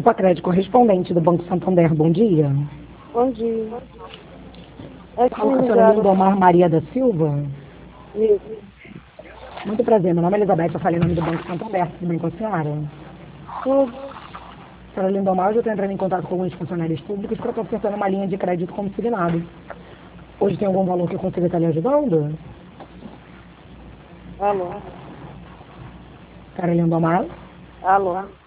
Supacred correspondente do Banco Santander, bom dia. Bom dia. É que Fala com a me senhora ligaram. Lindomar Maria da Silva. Isso. Muito prazer, meu nome é Elizabeth, eu falei em nome do Banco Santander, tudo bem com a senhora? Tudo. Senhora Lindomar, hoje eu estou entrando em contato com alguns funcionários públicos para estar ofertando uma linha de crédito consignado. Hoje tem algum valor que eu consiga estar lhe ajudando? Alô. Senhora Lindomar? Alô.